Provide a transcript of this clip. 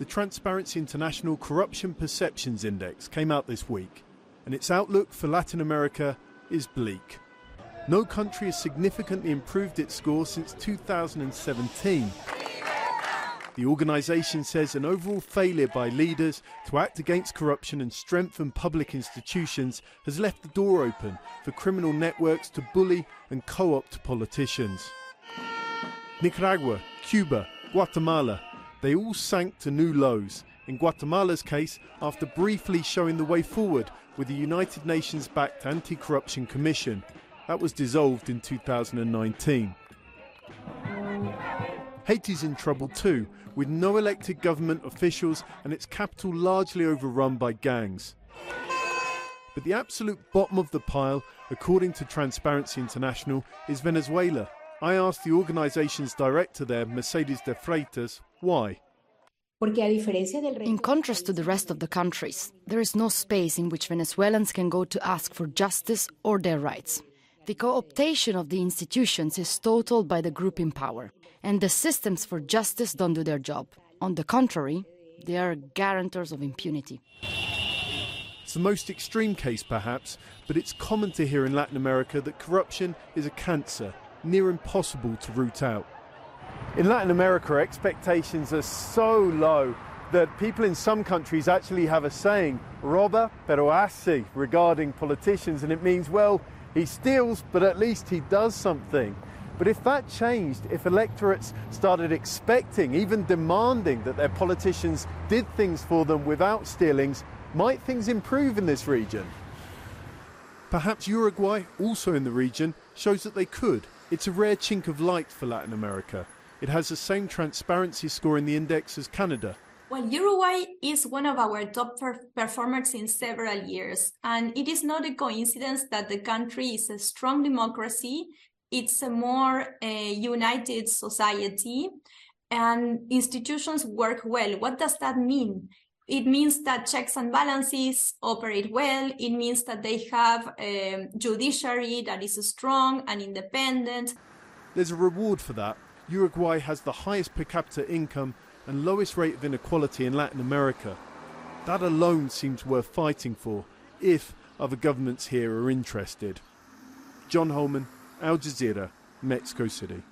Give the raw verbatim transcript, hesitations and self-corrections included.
The Transparency International Corruption Perceptions Index came out this week, and its outlook for Latin America is bleak. No country has significantly improved its score since two thousand seventeen. The organisation says an overall failure by leaders to act against corruption and strengthen public institutions has left the door open for criminal networks to bully and co-opt politicians. Nicaragua, Cuba, Guatemala, they all sank to new lows. In Guatemala's case, after briefly showing the way forward with the United Nations-backed Anti-Corruption Commission. That was dissolved in two thousand nineteen. Haiti's in trouble too, with no elected government officials and its capital largely overrun by gangs. But the absolute bottom of the pile, according to Transparency International, is Venezuela. I asked the organisation's director there, Mercedes de Freitas, why. In contrast to the rest of the countries, there is no space in which Venezuelans can go to ask for justice or their rights. The co-optation of the institutions is total by the group in power, and the systems for justice don't do their job. On the contrary, they are guarantors of impunity. It's the most extreme case, perhaps, but it's common to hear in Latin America that corruption is a cancer, near impossible to root out. In Latin America, expectations are so low that people in some countries actually have a saying, roba pero hace, regarding politicians, and it means, well, he steals, but at least he does something. But if that changed, if electorates started expecting, even demanding that their politicians did things for them without stealings, might things improve in this region? Perhaps Uruguay, also in the region, shows that they could. It's a rare chink of light for Latin America. It has the same transparency score in the index as Canada. Well, Uruguay is one of our top performers in several years, and it is not a coincidence that the country is a strong democracy. It's a more uh, united society, and institutions work well. What does that mean? It means that checks and balances operate well. It means that they have a judiciary that is strong and independent. There's a reward for that. Uruguay has the highest per capita income and lowest rate of inequality in Latin America. That alone seems worth fighting for, if other governments here are interested. John Holman, Al Jazeera, Mexico City.